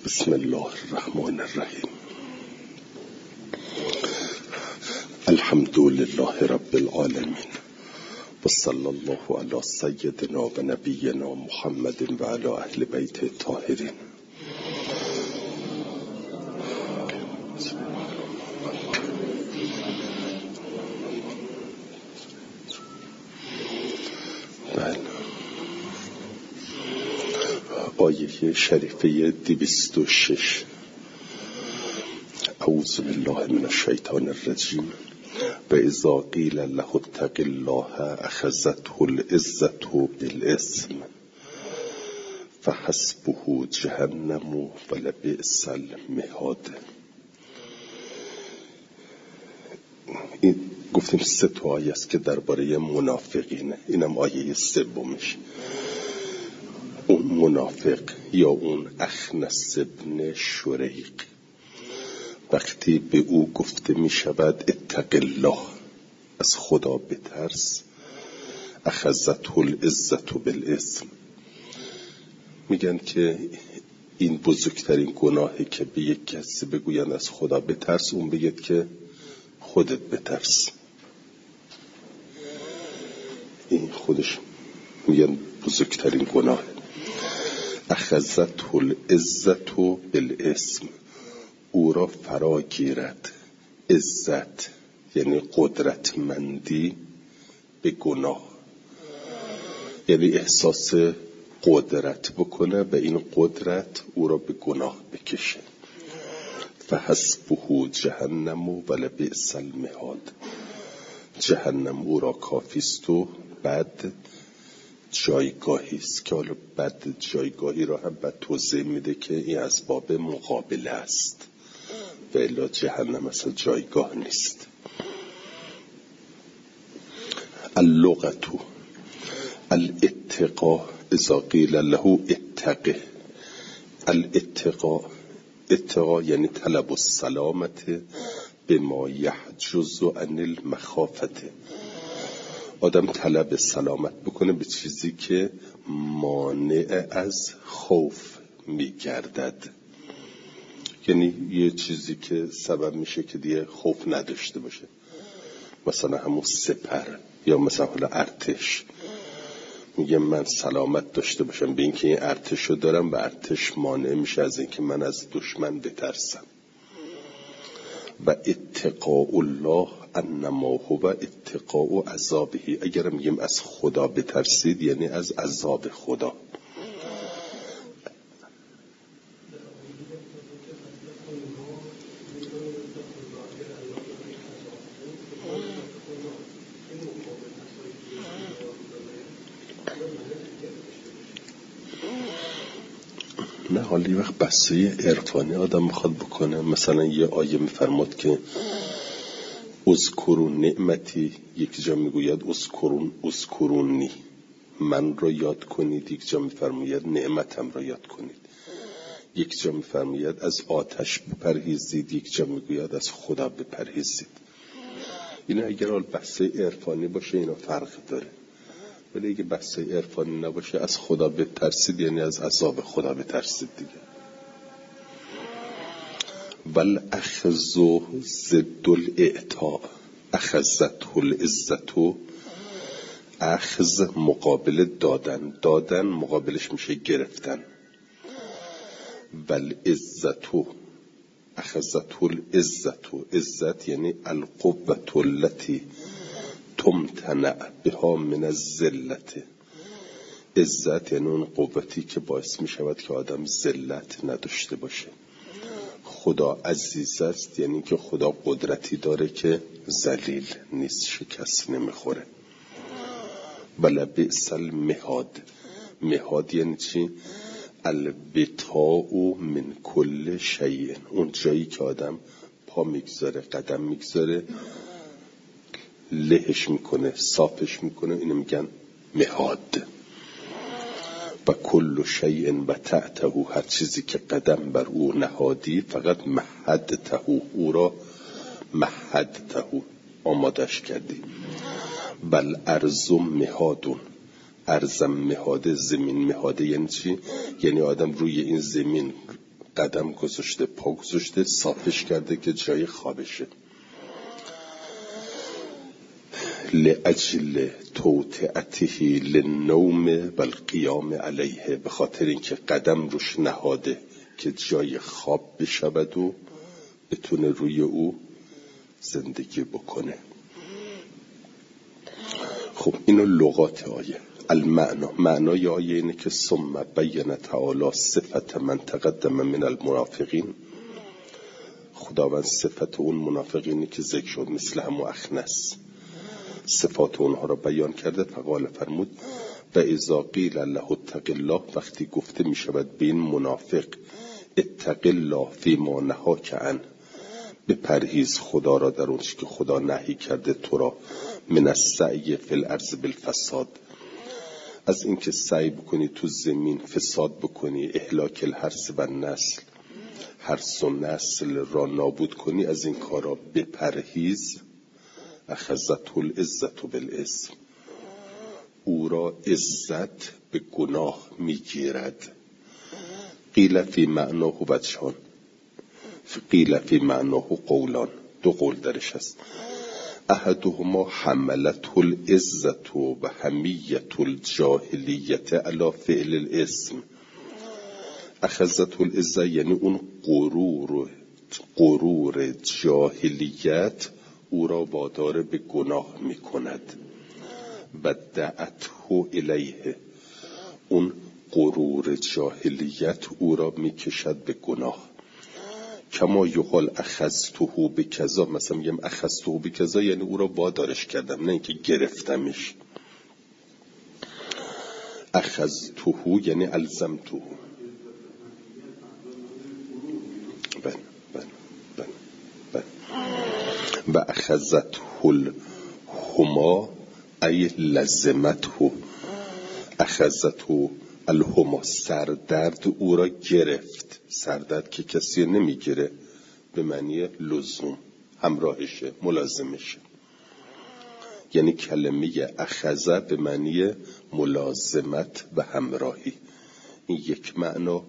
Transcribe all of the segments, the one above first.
بسم الله الرحمن الرحیم. الحمد لله رب العالمین و صلی الله علی سیدنا و نبینا محمد و علی اهل بیت الطاهرین. آیه شریفه 206. اعوذ بالله من الشیطان الرجیم. و اذا قیل له اتق الله اخذته العزة بالاسم فحسبه جهنم ولبئس المهاد. این گفتیم 3 آیه است که درباره منافقینه. اینم آیه 3. اون منافق یا اون اخنس ابن شریق وقتی به او گفته می شود اتق الله، از خدا بترس، اخذته العزة بالاسم، میگن که این بزرگترین گناهی که به یک کسی بگوین از خدا بترس، اون بگید که خودت بترس. این خودش میگن بزرگترین گناه. اخذته العزة بالاسم، او را فرا گیرد عزت یعنی قدرتمندی به گناه، یعنی احساس قدرت بکنه و این قدرت او را به گناه بکشه. فحسبه جهنم ولبئس المهاد، جهنم او را کافیست و بعد جایگاهی است که حالا بعد جایگاهی را هم بعد توضیح میده که این از باب مقابله است و الا جهنم اصلا جایگاه نیست. اللغة الاتقاء اذا قیل له اتقه. اتقاء یعنی طلب السلامت بما یحجز عن المخافة. آدم طلب سلامت بکنه به چیزی که مانع از خوف میگردد، یعنی یه چیزی که سبب میشه که دیگه خوف نداشته باشه، مثلا همون سپر یا مثلا حالا ارتش. میگه من سلامت داشته باشم به اینکه این ارتشو دارم و ارتش مانع میشه از اینکه من از دشمن بترسم. و اتقاء الله انما هو اتقاء عذابه. اگر میگیم از خدا بترسید یعنی از عذاب خدا. نه حالی وقت بحثه عرفانی آدم میخواد بکنه، مثلا یه آیه میفرماد که اذکرون نعمتی، یک جا میگوید اذکرونی، من را یاد کنید، یک جا میفرماید نعمتم را یاد کنید، یک جا میفرماید از آتش بپرهیزید، یک جا میگوید از خدا بپرهیزید. اینا اگر حال بحثه عرفانی باشه اینا فرق داره، ولی اگه بحث عرفانی نباشه از خدا بترسید یعنی از عذاب خدا بترسید دیگه. والاخذ ضد الاعطاء، اخذته العزة، اخذ مقابل دادن، دادن مقابلش میشه گرفتن. والعزة، اخذته العزة، عزت یعنی القوة التي تمتنع بها من الذلت. عزت یعنی اون قوتی که باعث می شود که آدم ذلت نداشته باشه. خدا عزیز است یعنی که خدا قدرتی داره که ذلیل نیست، شکست نمیخوره. ولبئس المهاد، مهاد یعنی چی؟ البتاء من کل شیء، اون جایی که آدم پا میگذاره، قدم میگذاره، لهش میکنه، صافش میکنه، اینو میگن مهاد. و کل شیء و تحته، هر چیزی که قدم بر او نهادی فقط مهدته، او را مهدته آمادش کردی. بل ارض مهادون، ارزم مهاده، زمین مهاده یعنی چی؟ یعنی آدم روی این زمین قدم گذاشته، پا گذاشته، صافش کرده که جای خوابشه. لأجل توطئته للنوم والقیام علیه، به خاطر اینکه قدم روش نهاده که جای خواب بشود و بتونه روی او زندگی بکنه. خب اینو لغات آیه. معنای آیه اینه که ثم بین تعالی صفت من تقدم من المنافقین، خداوند صفت اون منافقینی که ذکر شد مثل هم و اخنس، صفات اونها را بیان کرده. فقال فرمود و اذا قیل له اتق الله، وقتی گفته می شود به این منافق اتق الله فیما نهاک عنه، به پرهیز خدا را در اون چیزی که خدا نهی کرده تو را، من السعی فی الارض بالفساد، از اینکه سعی بکنی تو زمین فساد بکنی، اهلاک الحرث و نسل، حرث و نسل را نابود کنی، از این کارا به پرهیز. اخذته العزت بالاسم، او را عزت به گناه میگیرد. قیل فی معناه وجهان، قیل فی معناه قولان، دو قول درش هست. احدهما حملته العزت و حمیت الجاهلیت علی فعل الاسم. اخذته العزت یعنی اون غرور جاهلیت او را وادار به گناه می کند. و دعته الیه، اون غرور جاهلیت او را می کشد به گناه. کما یقال اخذته بکذا، مثلا میگم اخذته بکذا یعنی او را وادارش کردم، نه اینکه گرفتمش. اخذته یعنی الزمته. و اخذته الهما ای لزمته، اخذته الهما سردرد او را گرفت. سردرد که کسی نمیگیره، به معنی لزوم، همراهشه، ملازمشه. یعنی کلمه اخذه به معنی ملازمت و همراهی. این یک معنا.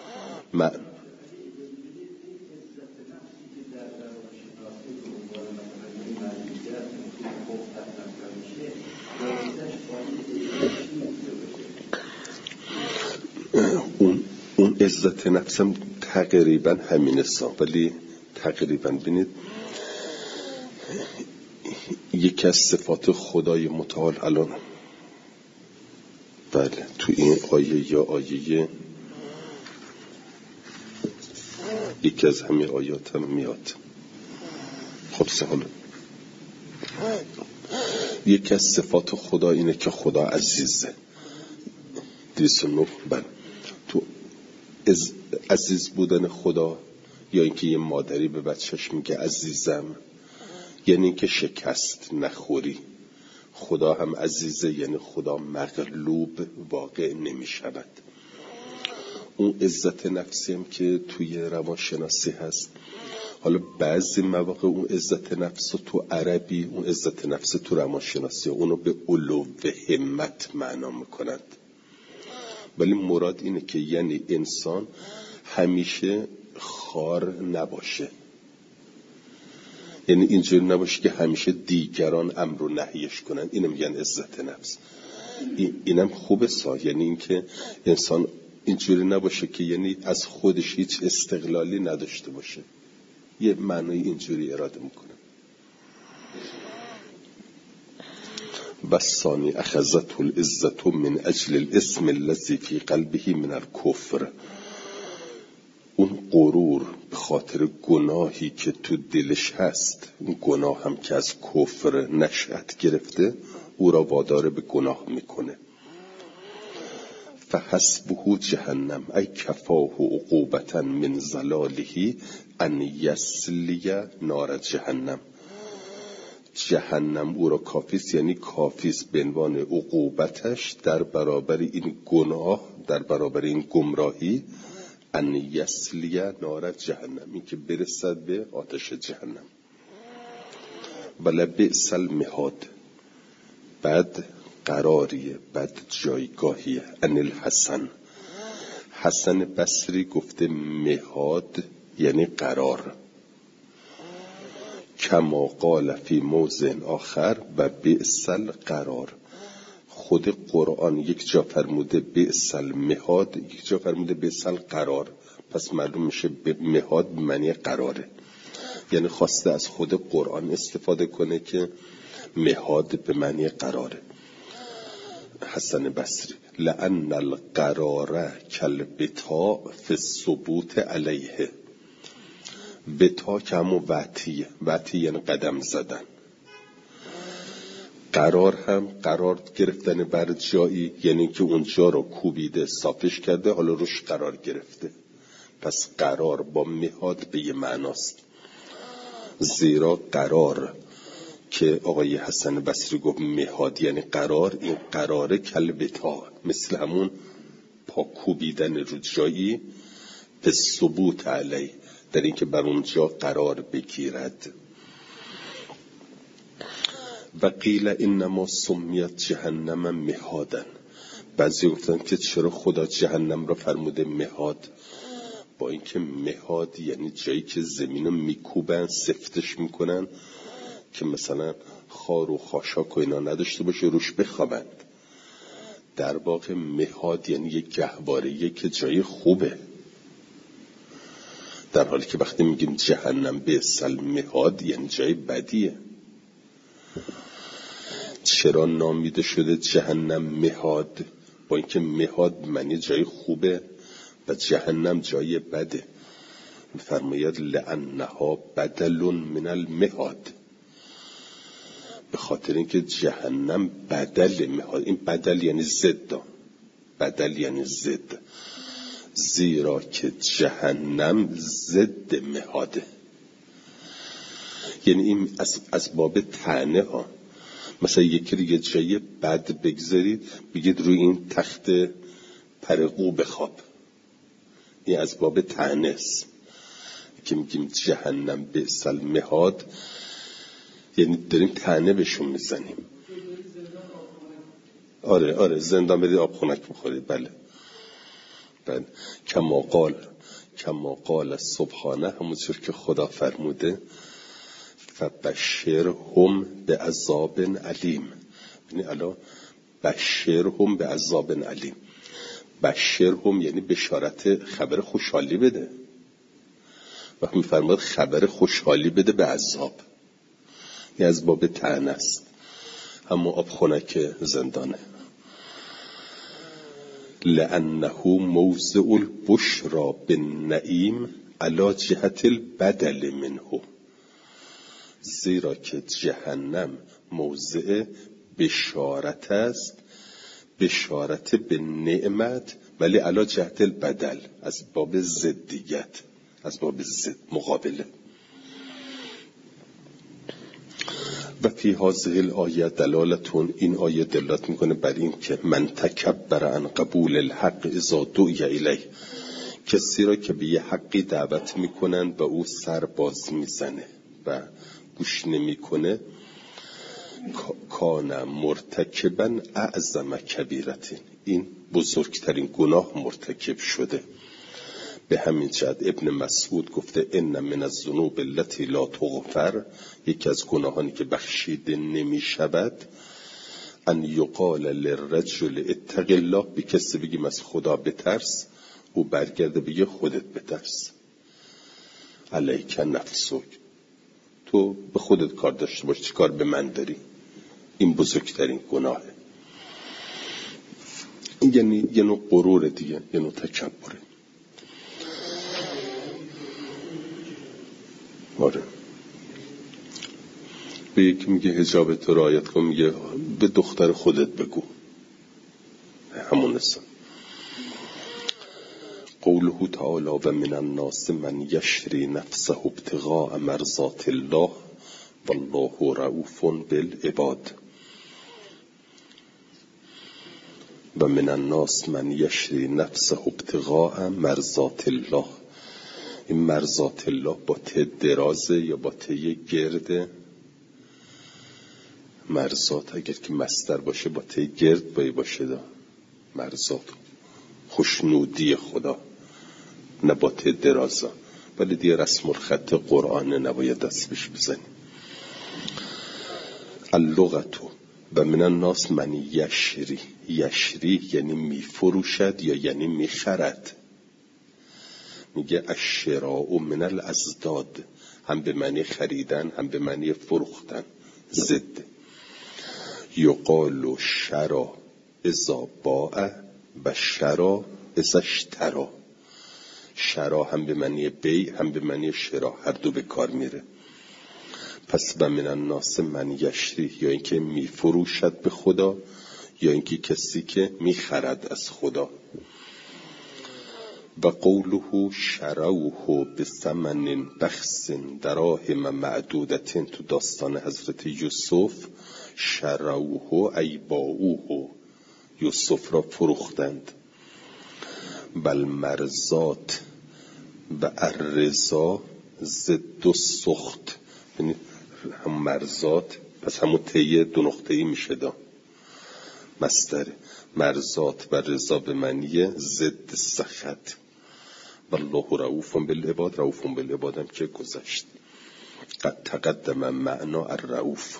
اون عزت نفسم تقریبا همین است، ولی تقریبا ببینید یکی از صفات خدای متعال الان بله تو این آیه یا آیه یکی از همین آیات هم میاد. خب سهال یکی از صفات خدا اینه که خدا عزیزه. 209 بله تو عزیز بودن خدا، یا اینکه یه مادری به بچهش میگه عزیزم، یعنی اینکه شکست نخوری. خدا هم عزیزه، یعنی خدا مغلوب واقع نمیشود. اون عزت نفسی هم که توی روانشناسی هست، حالا بعضی مواقع اون عزت نفس تو عربی، اون عزت نفس تو روانشناسی اونو به علو و همت معنا میکنند، ولی مراد اینه که یعنی انسان همیشه خار نباشه، یعنی اینجوری نباشه که همیشه دیگران امر و نهیش کنن. اینو میگن عزت نفس. اینم خوبه یعنی اینکه انسان اینجوری نباشه که یعنی از خودش هیچ استقلالی نداشته باشه. یه معنی اینجوری اراده میکنه. و ثانی اخذته العزت من اجل الاسم الذي في قلبه من الكفر، اون غرور به خاطر گناهی که تو دلش هست، اون گناه هم که از کفر نشأت گرفته، او را وادار به گناه میکنه. فحسبه جهنم ای کفاه عقوبة من زلاله ان یسلی نار جهنم. جهنم او را کافیست، یعنی کافیست به عنوان عقوبتش در برابر این گناه، در برابر این گمراهی، ان یسلی نار جهنم، این که برسد به آتش جهنم. ولبئس المهاد، بد قراریه، بد جایگاهیه. ان الحسن، حسن بصری گفته مهاد یعنی قرار، کما قال فی موضع آخر و بئس القرار. خود قرآن یک جا فرموده بئس المهاد، یک جا فرموده بئس القرار، پس معلوم میشه مهاد به معنی قراره. یعنی خواسته از خود قرآن استفاده کنه که مهاد به معنی قراره. حسن بصری لأن القرار کالبتا فی الثبوت علیه. بتا که همون وطیه، وطی یعنی قدم زدن. قرار هم قرار گرفتن بر جایی، یعنی که اونجا رو کوبیده صافش کرده حالا روش قرار گرفته. پس قرار با مهاد به یه معناست. زیرا قرار که آقای حسن بصری گفت مهاد یعنی قرار، این قرار کالبتا مثل همون پا کوبیدن رو جایی به ثبوت علی، در این که بر اونجا قرار بگیرد. و قیل انما سمیت جهنم مهادن. بعضی گفتن که چرا خدا جهنم را فرموده مهاد؟ با اینکه مهاد یعنی جایی که زمین رو میکوبن سفتش میکنن که مثلا خار و خاشاک و اینا نداشته باشه روش بخوابند. در واقع مهاد یعنی یک گهواره‌ای که جای خوبه، در حالی که وقتی میگیم جهنم بئس المهاد یعنی جای بدیه. چرا نامیده شده جهنم مهاد؟ با اینکه مهاد معنی جای خوبه و جهنم جای بده. فرماید لأنها بدل من المهاد، به خاطر اینکه جهنم بدل مهاد. این بدل یعنی ضد، بدل یعنی ضد، زیرا که جهنم ضد مهاده. یعنی این از باب طعنه ها. مثلا یکی رو یه جای بد بگذارید بگید روی این تخت پرقو بخواب، این از باب طعنه است که میگیم جهنم بئس المهاد، یعنی داریم طعنه بهشون میزنیم. آره زندان برید آب خنک بخورید. بله کما قال سبحانه، همونطور که خدا فرموده فبشرهم بعذاب علیم. یعنی الان بشرهم بعذاب علیم، بشرهم یعنی بشارت خبر خوشحالی بده، وقتی میفرماد خبر خوشحالی بده به عذاب، یعنی از باب طعنه است، اما آب خنک زندانه. لأنه موضع البشرى بالنعیم علی جهت البدل منه. زیرا که جهنم موضع بشارت است، بشارت به نعمت، ولی علی جهت البدل، از باب ضدیت، از باب ضد مقابله. و فی هذه الآیه دلالتون، این آیه دلالت میکنه بر این که من تکبر عن قبول الحق اذا دعی الیه، کسی را که به یه حقی دعوت میکنن و او سر باز میزنه و گوش نمیکنه، کان مرتکبا اعظم کبیرتین، این بزرگترین گناه مرتکب شده. به همین جهت ابن مسعود گفته ان من الذنوب التي لا تغفر، یکی از گناهانی که بخشیده نمی شود، ان یقال للرجل اتق الله، به کسی بگیم از خدا بترس، او برگرده بگه خودت بترس. علیک نفسک، تو به خودت کار داشته باش، چی کار به من داری؟ این بزرگترین گناهه. یعنی یه نوع غرور دیگه، یه نوع تکبره. آره، به یکی میگه حجاب تو رعایت کن، میگه به دختر خودت بگو، همون است. قوله تعالی و من الناس من یشری نفسه ابتغاء مرضات الله والله رؤوف بالعباد. و من الناس من یشری نفسه ابتغاء مرضات الله. این مرضات الله با ت درازه یا با ت گرده؟ مرضات اگر که مصدر باشه با ت گرد باید باشه دا. مرضات خوشنودی خدا، نبات درازا. ولی دیگه رسم الخط قرآن نباید دست بهش بزنیم. اللغتو و من الناس من یشری. یشری یعنی میفروشد یا یعنی میخرد. میگه الشراء من الازداد، هم به معنی خریدن هم به معنی فروختن. ضد. یقال شرا اذا باع و شرا اذا اشترا. شرا هم به معنی بیع هم به معنی شرا، هر دو به کار میره. پس و من الناس من یشری، یا اینکه میفروشد به خدا یا اینکه کسی که میخرد از خدا. و قوله شروه بثمن بخس دراهم معدودت، تو داستان حضرت یوسف شروه ای باعوه، یوسف را فروختند. بل مرزات و الرضا ضد السخط، یعنی هم مرزات پس همون طی دو نقطه‌ای میشه دا مصدر. مرزات و رضا به معنی ضد سخط. والله رؤوف بالعباد، رؤوف بالعباد هم که گذشت. قد تقدم معنا الرؤوف.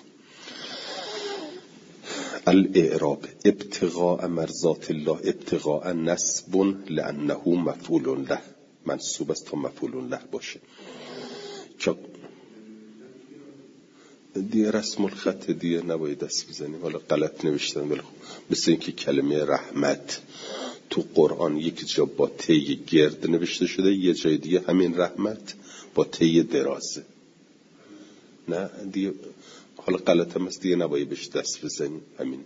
الاعراب ابتغاء مرضات الله، ابتغاء نسب لانه مفعول له، منصوب است تا مفعول له باشه. دیگه رسم الخط دیگه نباید دست بزنیم. حالا غلط نوشتن ولی مثل اینکه کلمه رحمت تو قرآن یک جا با تی گرد نوشته شده، یه جای دیگه همین رحمت با تی درازه. نه دیگه حالا غلط هم است دیگه نباید بهش دست بزنیم. همین.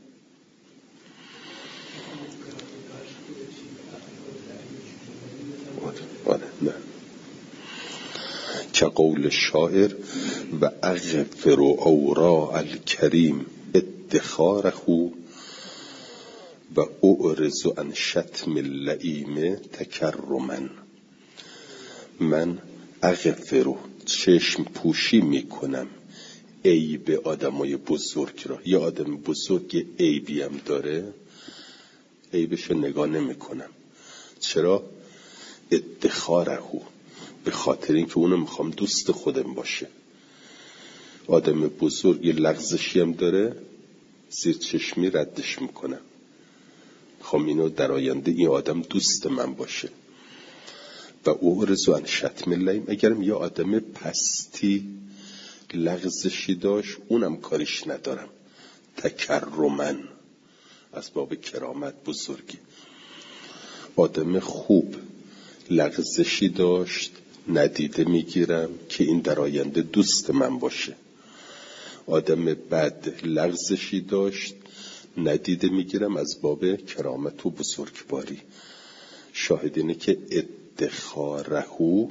نه که قول شاعر و اغفر اوراء الکریم ادخاره و اعرض عن شتم اللئیم تکرما. من اغفر چشم پوشی میکنم عیب آدمای بزرگ را. یا آدم بزرگ عیبی هم داره عیبش نگاه نمیکنم. چرا؟ ادخاره، به خاطر اینکه اونو میخوام دوست خودم باشه. آدم بزرگ یه لغزشی هم داره زیر چشمی ردش میکنم، میخوام اینو در آینده این آدم دوست من باشه. و او رضو عن شتم اللئیم، اگرم یه آدم پستی لغزشی داشت اونم کارش ندارم. تکرما، از باب کرامت بزرگی. آدم خوب لغزشی داشت ندیده میگیرم که این در آینده دوست من باشه. آدم بد لغزشی داشت ندیده میگیرم از باب کرامت و بزرگواری. شاهد اینه که ادخاره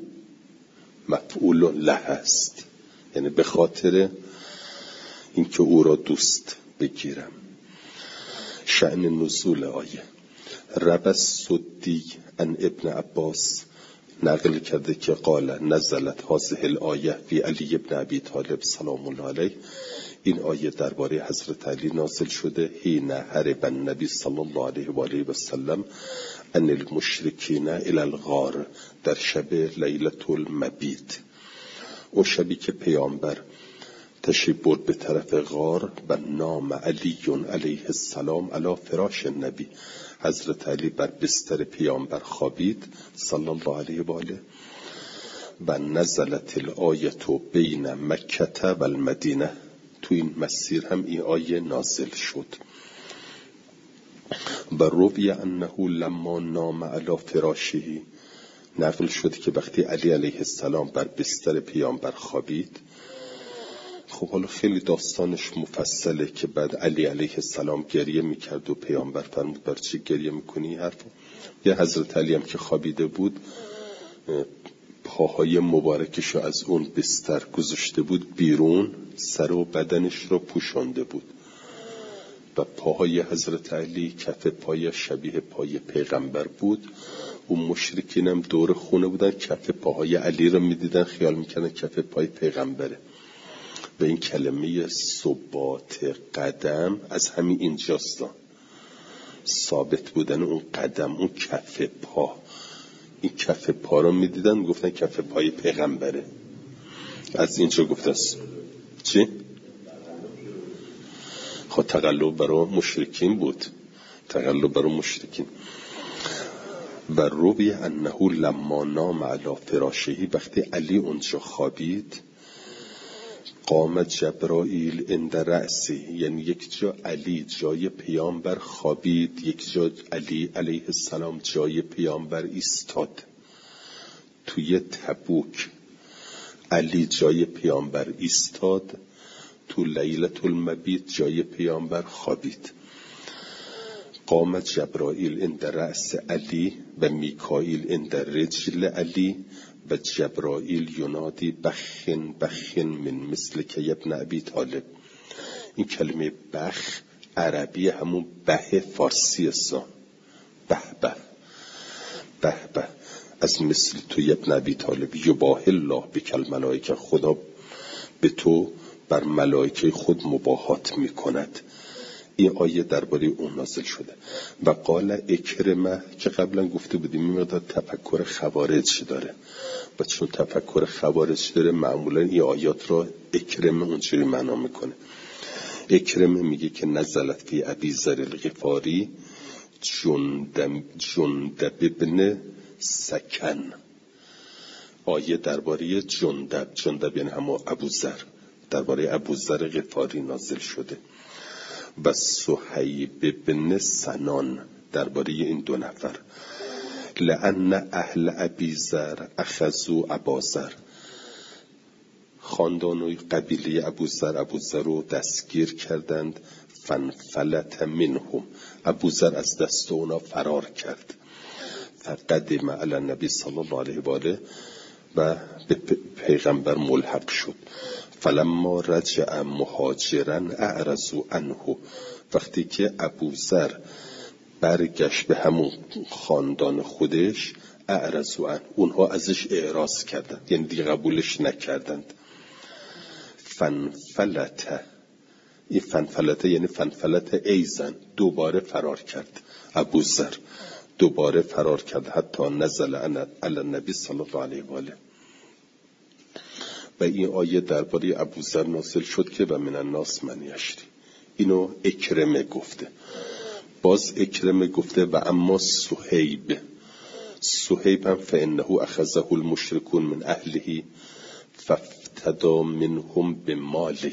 مفعول له است، یعنی به خاطر اینکه او را دوست بگیرم. شأن نزول آیه رب السدی عن ابن عباس نقل کرده که قال نزلت هذه الآیه فی علی ابن ابی طالب سلام الله علیه. این آیه درباره حضرت علی نازل شده. حین هرب النبی صلی الله علیه و آله و سلم عن المشرکین الی الغار، در شب لیلة المبیت. اون شبی که پیامبر تشریف برد به طرف غار و نام علی علیه السلام علی فراش النبی، حضرت علی بر بستر پیامبر خوابید صلی الله علیه و آله. و نزلت الآیه بین مکه و المدینه، تو این مسیر هم این آیه نازل شد. و روی انه لما نام علی فراشه، نقل شد که وقتی علی علیه السلام بر بستر پیامبر خوابید. خب حالا خیلی داستانش مفصله که بعد علی علیه السلام گریه میکرد و پیامبر فرمود بر چی گریه میکنی حرفو. یه حضرت علی هم که خوابیده بود پاهای مبارکشو از اون بستر گذاشته بود بیرون، سر و بدنش رو پوشانده بود و پاهای حضرت علی کف پای شبیه پای پیغمبر بود. اون مشرکین هم دور خونه بودن، کف پاهای علی رو میدیدن خیال میکنن کف پای پیغمبره. و این کلمه ثبات قدم از همین اینجاست. ثابت بودن اون قدم، اون کف پا. این کف پا رو میدیدن گفتن کف پای پیغمبره. از اینجا گفته است چی؟ خب تقلب برای مشرکین بود، تقلب برای مشرکین. و روی انه لما نام علی فراشهی، وقتی علی اونجا خوابید، قام جبرائیل عند رأسی، یعنی یک جا علی جای پیامبر خوابید، یک جا علی علیه السلام جای پیامبر ایستاد. توی تبوک علی جای پیامبر ایستاد، تو لیلة المبیت جای پیامبر خوابید. قام جبرائیل عند رأس علی و میکائیل عند رجل علی و جبرائیل ینادی بخن بخن من مثل که ابن ابی طالب. این کلمه بخ عربی همون به فارسی است. به به به به، از مثل تو ابن ابی طالب. یباهی الله بکل ملائکه، خدا به تو بر ملائکه خود مباهات میکند. این آیه درباره اون نازل شده. و قال اکرمه که قبلا گفته بودیم این مقدار تفکر خوارج داره و چون تفکر خوارج داره معمولا این آیات را اکرمه اونجوری معنا میکنه. اکرمه میگه که نزلت فی ابی ذر الغفاری جندب ابن سکن. آیه درباره جندب یعنی همون ابو ذر، درباره ابو ذر غفاری نازل شده. و صهیب بن سنان درباره این دو نفر. لأن اهل ابی ذر اخذوا ابا ذر، خاندان و قبیله ابو ذر رو دستگیر کردند. فنفلت منهم، ابو ذر از دست اونا فرار کرد. فقدم علی النبی صلی الله علیه و آله و به پیغمبر ملحق شد. فلما رجع مهاجرا اعرضوا عنه، وقتی که ابو ذر برگشت به همون خاندان خودش، اعرضوا عنه، اونها ازش اعراض کردند، یعنی دیگه قبولش نکردند. فنفلت، این فنفلت یعنی فنفلت ایزن، دوباره فرار کرد. ابو ذر دوباره فرار کرد حتی نزل علی النبی صلی الله علیه و آله. و این آیه درباره ابو ذر نازل شد که و من الناس من یشری. اینو اکرمه گفته. باز اکرمه گفته و اما صهیب هم فانه اخذه المشركون من اهله فافتدى منهم بماله.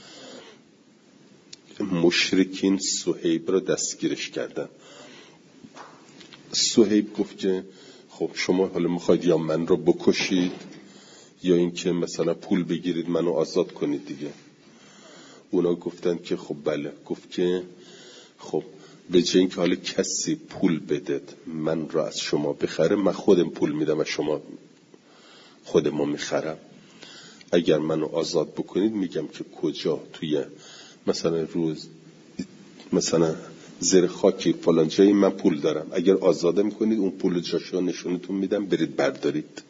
مشرکین صهیب را دستگیرش کردن. صهیب گفت که خب شما حالا میخواید یا من رو بکشید یا اینکه مثلا پول بگیرید منو آزاد کنید دیگه. اونا گفتن که خب بله. گفت که خب به جای اینکه حالا کسی پول بدید من رو از شما بخره، من خودم پول میدم و شما خودمو میخرم. اگر منو آزاد بکنید میگم که کجا، توی مثلا روز مثلا زیر خاکی فلان جایی من پول دارم، اگر آزادم کنید اون پول جاشو نشونتون میدم برید بردارید.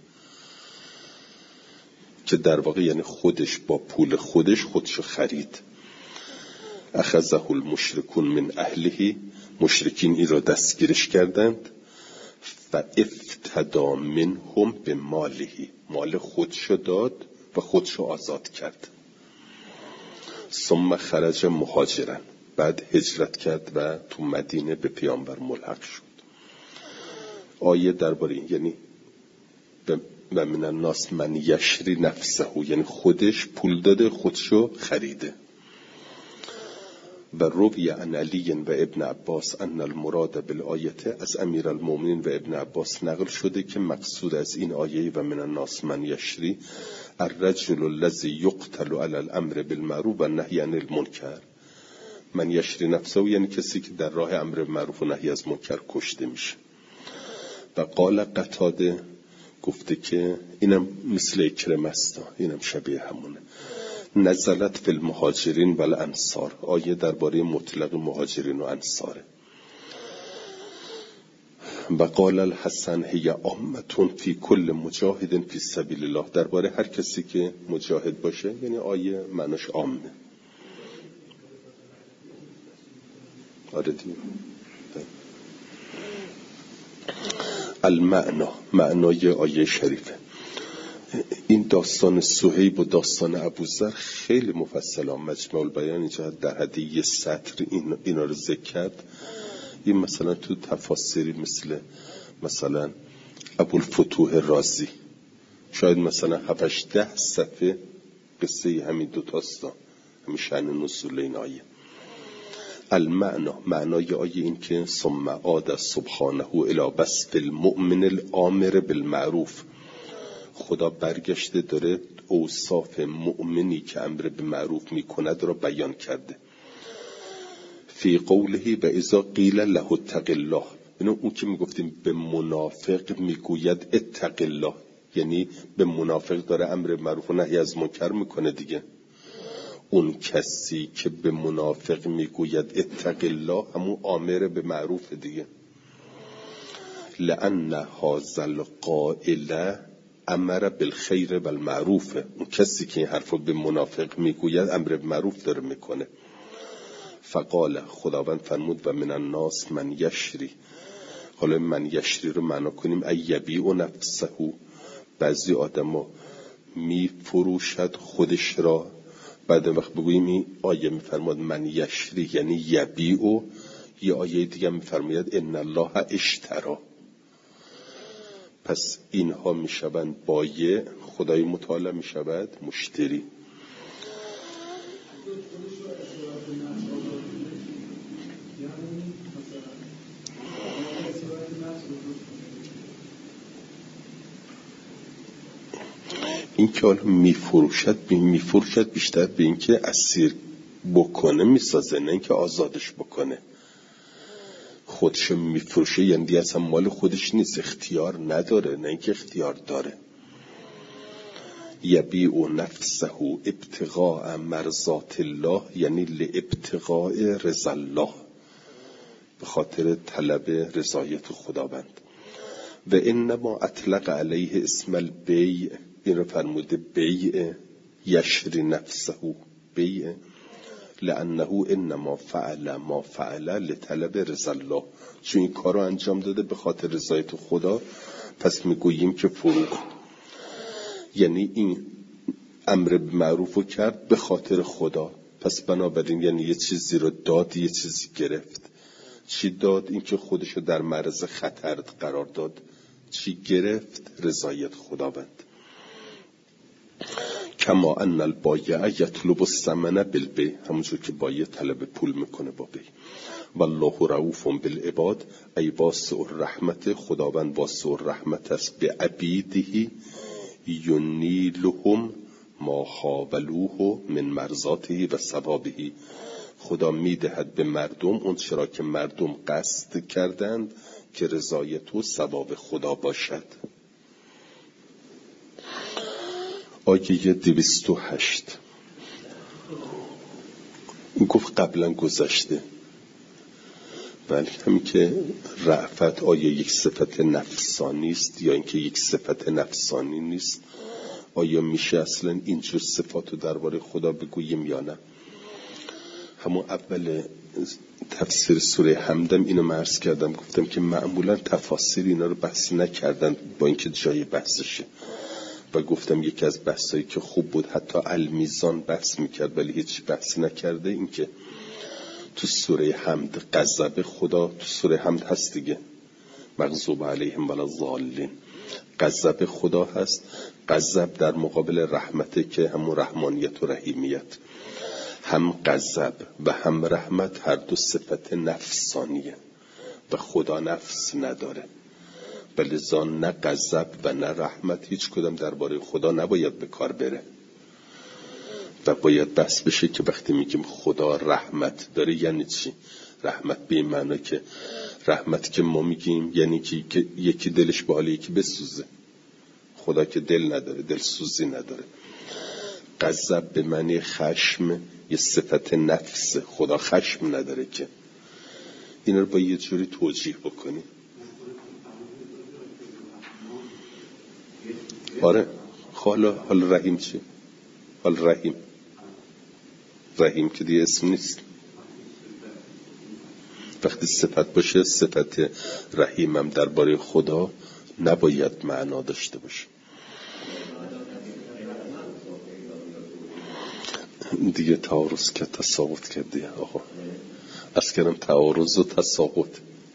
که در واقع یعنی خودش با پول خودشو خرید. اخذه المشركون من اهله، مشرکین این را دستگیرش کردند. و افتدا منهم به ماله، مال خودشو داد و خودشو آزاد کرد. ثم خرج مهاجرا، بعد هجرت کرد و تو مدینه به پیامبر ملحق شد. آیه درباره این یعنی و من الناس من یشری نفسه، یعنی خودش پول داده خودشو خریده. و روی عن علی و ابن عباس ان المراد بالآیت، از امیر المؤمنین و ابن عباس نقل شده که مقصود از این آیه و من الناس من یشری الرجل الذی یقتل علی الامر بالمعروف و نهی عن المنکر. من یشری نفسه یعنی کسی که در راه امر معروف و نهی از منکر کشته میشه. و قال قتاده گفته که اینم مثل اکرمه است، اینم شبیه همونه. نزلت فی المهاجرین و الانصار، آیه درباره مطلق مهاجرین و انصاره. و قال الحسن هی عامه فی کل مجاهد فی سبیل الله، درباره هر کسی که مجاهد باشه، یعنی آیه معناش عامه. آره دیگه. المعنا، معنای آیه شریفه. این داستان صهیب و داستان ابوذر خیلی مفصل مجمع البیان اینجا در حد یه سطر اینا رو ذکر کرد. این مثلا تو تفاسیری مثلا ابوالفتوح رازی شاید مثلا 7-10 صفحه قصه همین دو تاستا، همین شأن نزول این آیه. المعنا، معنای آیه این که ثم عاد سبحانه الی وصف المؤمن الامر بالمعروف، خدا برگشته داره اوصاف مؤمنی که امر به معروف میکند را بیان کرده. فی قوله و اذا قیل له اتق الله، اینو اون که میگفتیم به منافق میگوید اتق الله، یعنی به منافق داره امر معروف و نهی از منکر میکنه دیگه. اون کسی که به منافق میگوید اتق الله همون آمر به معروف دیگه. لأن هذا القائل امر بالخیر و المعروف، اون کسی که این حرفو به منافق میگوید امر به معروف داره میکنه. فقال، خداوند فرمود و من الناس من یشری. حالا من یشری رو معنا کنیم ای یبیع نفسه، بعضی آدم میفروشد خودش را. بعد وقت بگوییم این آیه میفرماد من یشری یعنی یبیع، یه آیه دیگه میفرماید ان الله اشترا. پس اینها میشوند بایع، خدای متعال میشود مشتری. این که حالا میفروشد بیشتر به این که اسیر بکنه میسازه، نه این که آزادش بکنه. خودش میفروشه یعنی دیگه اصلا مال خودش نیست، اختیار نداره، نه این که اختیار داره. یبیع نفسه ابتغاء مرضات الله یعنی لابتغاء رضا الله، به خاطر طلب رضایت خداوند. و انما اطلق علیه اسم البیع، این رو فرموده بیع، یشری نفسه بیع، لانه انما فعل ما فعل لطلب رضا الله، چون این کار رو انجام داده به خاطر رضایت خدا، پس میگوییم که فروخت. یعنی این امر معروف رو کرد به خاطر خدا، پس بنابراین یعنی یه چیزی رو داد، یه چیزی گرفت. چی داد؟ این که خودش رو در معرض خطر قرار داد. چی گرفت؟ رضایت خداوند. کما ان البایع یطلب الثمن بالبیع، همونجور که بایع طلب پول میکنه با بیع. والله رؤوف بالعباد ای واسع الرحمت، خداوند واسع الرحمت است به عبیده، ینیلهم ما حاولوه من مرضاته و ثوابه، خدا میدهد به مردم اون چرا که مردم قصد کردند که رضایت و ثواب خدا باشد. آیه 208 این گفت قبلا گذشته، ولی همین که رأفت آیا یک صفت نفسانی است یا اینکه یک صفت نفسانی نیست، آیا میشه اصلا اینجور صفات رو درباره خدا بگوییم یا نه؟ همون اول تفسیر سوره حمدم اینو عرض کردم، گفتم که معمولا تفاسیر اینا رو بحث نکردن با اینکه جای بحثشه، و گفتم یکی از بحثایی که خوب بود حتی المیزان بحث میکرد ولی هیچ بحث نکرده، این که تو سوره حمد غضب خدا تو سوره حمد هست دیگه، مغضوب علیهم ولا الضالین، غضب خدا هست. غضب در مقابل رحمته که همون رحمانیت و رحیمیت. هم غضب و هم رحمت هر دو صفت نفسانیه و خدا نفس نداره، بلذا نه غضب و نه رحمت هیچ کدام درباره خدا نباید به کار بره. و باید بحث بشه که وقتی میگیم خدا رحمت داره یعنی چی؟ رحمت به این معنی که رحمت که ما میگیم یعنی که یکی دلش به حال یکی بسوزه، خدا که دل نداره، دل سوزی نداره. غضب به معنی خشم، یه صفت نفس، خدا خشم نداره که. این رو با یه جوری توجیه بکنیم. آره حالا رحیم چی؟ حالا رحیم که دیگه اسم نیست. وقتی صفت باشه، صفت رحیم هم درباره خدا نباید معنا داشته باشه. دیگه تعارض که تساقط کردی آقا، از کردم تعارض و تساقط.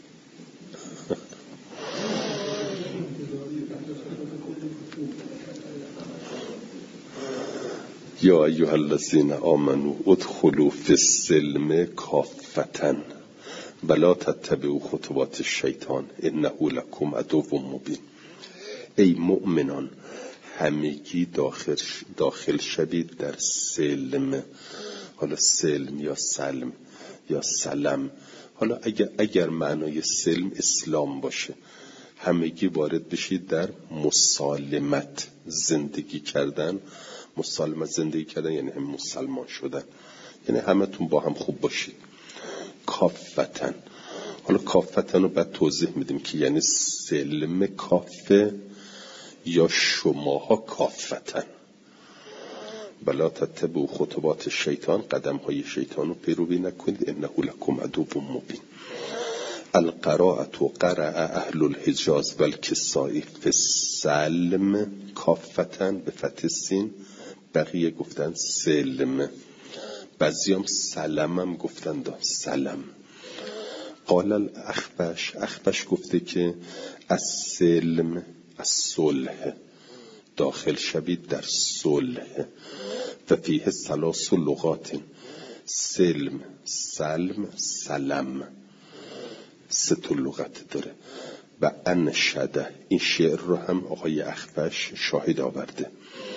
یا ایها الذین آمنوا ادخلوا فی السلم کافة ولا تتبعوا خطوات الشیطان انه لکم عدو مبین. ای مؤمنان همگی داخل شوید در سلم. حالا سلم یا سلم یا سلم، حالا اگر معنای سلم اسلام باشه، همگی وارد بشید در مسالمت زندگی کردن. مسالمت زندگی کردن یعنی هم مسلمان شدن، یعنی همه تون با هم خوب باشید. کافتن، حالا کافتن رو بعد توضیح میدیم که یعنی سلم کافه یا شماها کافتن. بلا تتبعوا خطوات شیطان، قدم های شیطان رو پیروی نکنید، انه لکم عدو مبین. القراءة قرأ اهل الحجاز والکسائی فی السلم کافتن به فتح السین، بقیه گفتن سلم، بعضیام سلم هم گفتن سلم. قال الاخفش گفته که السلم الصلح، داخل شوید در صلح. و فیه ثلاث لغات، سلم سلم سلم، 3 لغت داره. و انشده، این شعر رو هم آقای اخفش شاهد آورده.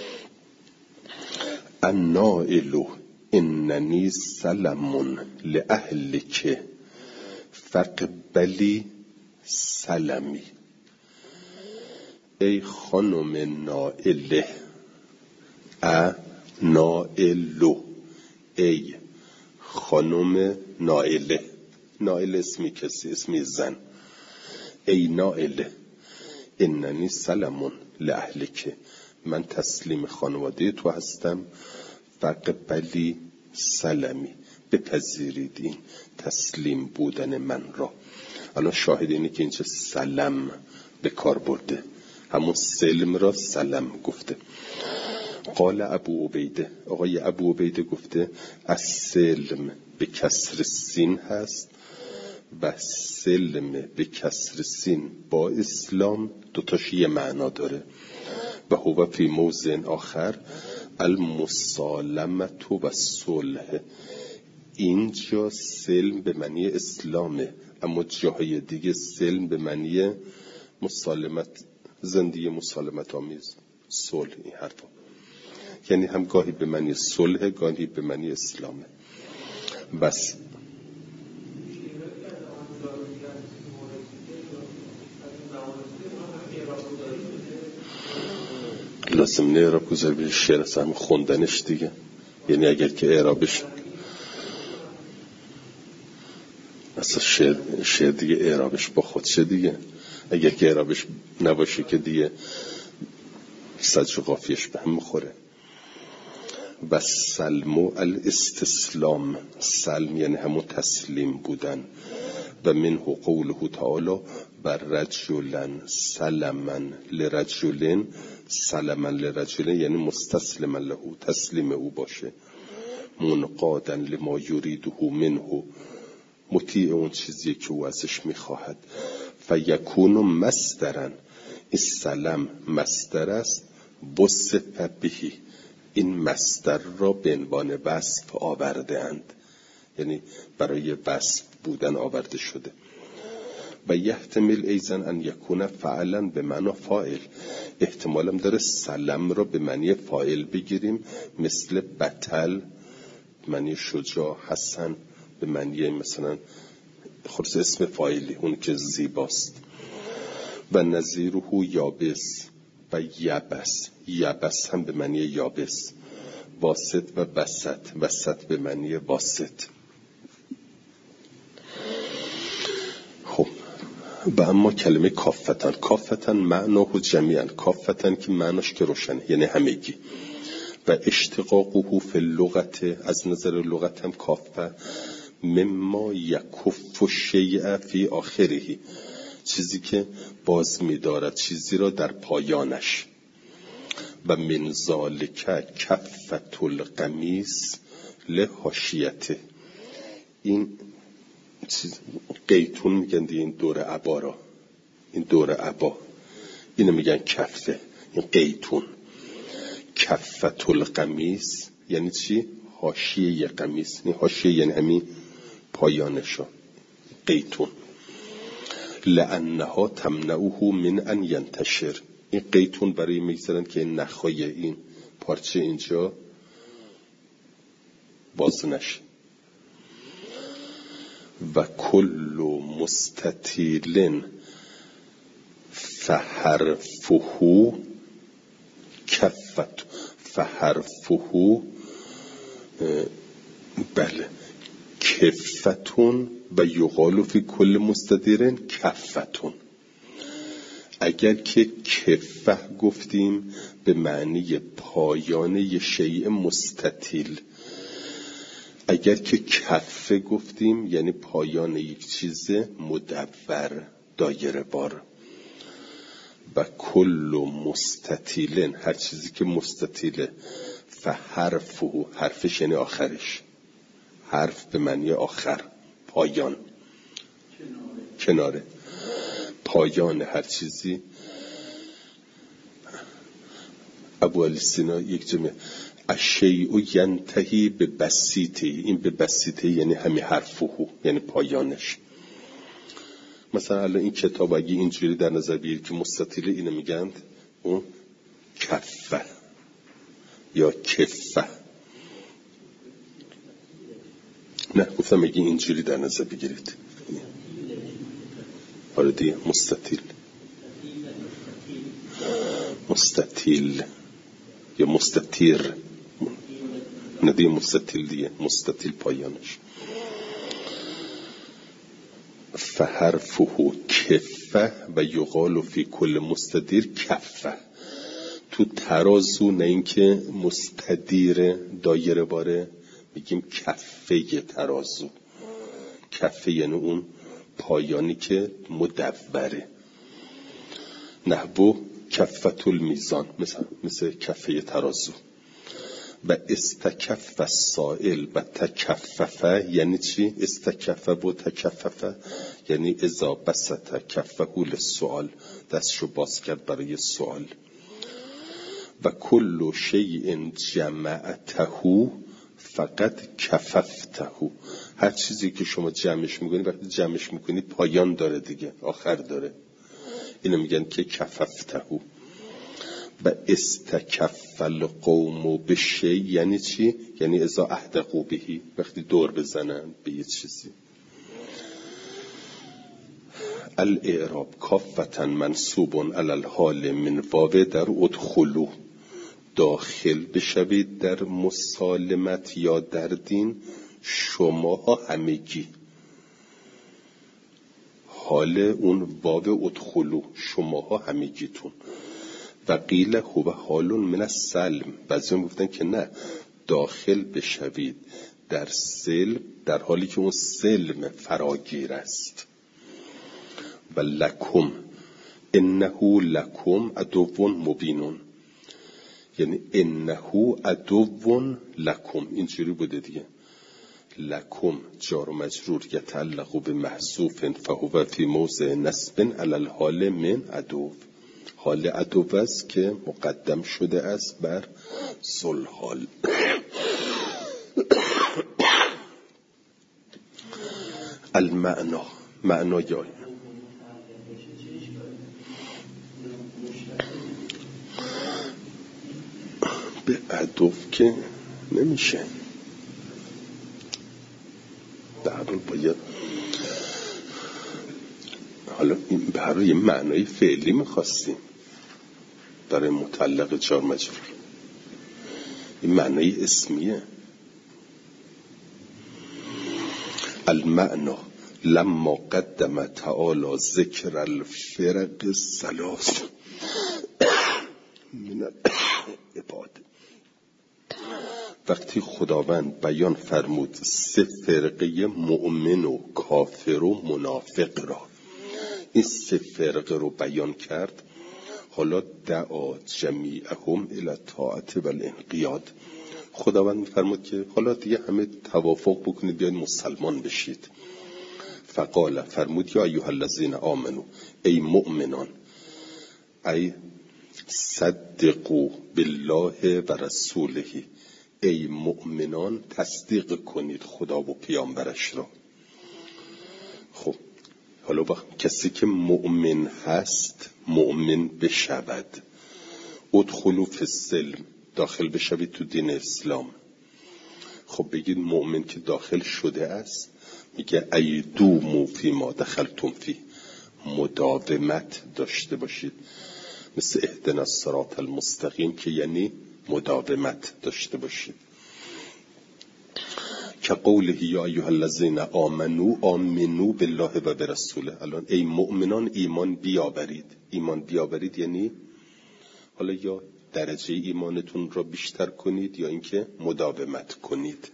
النائل اننی سلم لاهلک فقبلی سلمی. ای خانم نائله، نائلو، ای خانم نائله، نائله اسمی کسی، اسمی زن. ای نائله اننی سلم لاهلک، من تسلیم خانواده تو هستم. فقبلی سلمی، بپذیرید این تسلیم بودن من را. الان شاهد اینه که اینجا سلم به کار برده، همون سلم را سلم گفته. قال ابو عبیده، آقای ابو عبیده گفته از سلم به کسر سین هست و سلم به کسر سین با اسلام دوتاش یه معنا داره. و هو فی موضع آخر المسالمت و صلح. اینجا سلم به معنی اسلامه، اما جاهای دیگه سلم به معنی مسالمت، زندگی مسالمت آمیز، صلح. این حرفا یعنی هم گاهی به معنی صلح، گاهی به معنی اسلامه. بس لازم نه اعراب گذاری بشه، شعر اصلا هم خوندنش دیگه. یعنی اگر که اعرابش اصلا شعر دیگه اعرابش با خودشه دیگه. اگر که اعرابش نباشه که دیگه سجع و قافیش به هم مخوره. و سلم و الاستسلام، سلم یعنی همون تسلیم بودن. و منه قوله تعالی و رجلا سلما لرجل، سلما لرجل یعنی مستسلما له، تسلیم او باشه. منقادا لما یریده منه، مطیع اون چیزی که او ازش میخواهد. فیکون مصدرن، این سلم مصدر است. بصف بهی، این مصدر را به عنوان وصف آورده اند، یعنی برای وصف بودن آورده شده. و یحتمل ایزن ان یکون فعلا به معنی فاعل، احتمالم داره سلم را به معنی فاعل بگیریم، مثل بطل معنی شجاع، حسن به معنی مثلا خلاص اسم فاعلی اون که زیباست. و نظیره یابس و یبس، یبس هم به معنی یابس. واسط و وسط، وسط به معنی واسط. خب و اما کلمه کافتن، کافتن معناه جمیعا، کافتن که معناش که روشنه یعنی همگی. و اشتقاقه فی اللغت، از نظر لغت هم کافه مما یکف الشیء فی آخره، چیزی که باز می‌دارد چیزی را در پایانش. و من ذالک کفة القمیص لحاشیته، این چیز قیتون میگن دیگه، این دور عبا را، این دور عبا اینو میگن کفه، این قیتون. کفة القمیص یعنی چی؟ حاشیه قمیص، این حاشیه یعنی همین پایانشو، قیتون. لانها تمنعه من ان ینتشر، این قیتون برای میگذارن که این نخای این پارچه اینجا باز نشه. و کل مستطیل فحرفه کفت، فحرفه بله کفتون و یقال فی کل مستدیر کفتون. اگر که کفه گفتیم به معنی پایان یه شیء مستطیل، اگر که کفه گفتیم یعنی پایان یک چیز مدور دایره بار. و کل مستطیلن، هر چیزی که مستطیله، فحرفه، حرفش یعنی آخرش، حرف به معنی آخر، پایان، کناره، پایان هر چیزی. ابو علی سینا یک جمله الشیء ینتهی به بسیطه، این به بسیطه یعنی همین حرفه، یعنی پایانش. مثلا الان این کتاب اگه اینجوری در نظر بگیرید که مستطیل، اینو میگن اون کفه یا کفه. نه گفتم اگه اینجوری در نظر بگیرید، آره دیگه مستطیل، مستطیل یا مستطیر، نه دیگه مستطیل دیگه، مستطیل پایانش. فحرفه کفه و یقال فی کل مستدیر کفه. تو ترازو، نه اینکه مستدیر دایره باره، میگیم کفه ترازو. کفه یعنی اون پایانی که مدوره. نحو کفة المیزان، مثل کفه ترازو. و استکف السائل و تکففه یعنی چی؟ استکفه و تکففه یعنی اذا بسط کفه للسؤال، دستشو باز کرد برای سؤال. و کل شیء جمعته فقط کففته، هر چیزی که شما جمعش میکنید، وقتی جمعش میکنید پایان داره دیگه، آخر داره، اینو میگن که کففته. و استکف القوم بشی یعنی چی؟ یعنی اذا احدقوا بهی، وقتی دور بزنن به یه چیزی. الاعراب کافتا منصوب علی الحال من واو در ادخلو، داخل بشوید در مسالمت یا در دین شما همگی. حال اون واو ادخلو، شما همگیتون. و قیل هو حال من السلم، بعضی هم گفتن که نه، داخل بشوید در سلم در حالی که اون سلم فراگیر است. و لکم انه لکم عدو مبینون، یعنی انه عدو لکم، اینجوری بوده دیگه. لکم جار و مجرور یتعلق به محذوف فهو فی موضع نصب علی الحال من عدو، حال عدو است که مقدم شده است بر ذوالحال. المعنا، معنای آیه به عدو که نمیشه، در حال باید حالا برای معنای فعلی میخواستیم، برای متعلق جار مجرور، این معنای اسمیه. المعنا لما قدم تعالی ذکر الفرق الثلاث من العباد وقتی خداوند بیان فرمود 3 فرقه مؤمن و کافر و منافق را، این 3 فرقه رو بیان کرد. حالا دعا جمیعهم الی الطاعة و الانقیاد. خداوند میفرمود که حالا دیگه همه توافق بکنید بیاین مسلمان بشید. فقال، فرمود یا ایها الذین آمنو، ای مؤمنان، ای صدقوا بالله و رسوله، ای مؤمنان تصدیق کنید خدا و پیامبرش را. خب حالا کسی که مؤمن هست مؤمن بشود. ادخلوا فی السلم، داخل بشوید تو دین اسلام. خب بگید مؤمن که داخل شده است، میگه ای دوموا فی ما دخلتم فی، مداومت داشته باشید، مثل اهدنا الصراط المستقیم که یعنی مداومت داشته باشید. که قوله یا ایها الذین آمنو بالله و برسوله. الان ای مؤمنان ایمان بیاورید. ایمان بیاورید یعنی حالا یا درجه ایمانتون را بیشتر کنید یا اینکه مداومت کنید.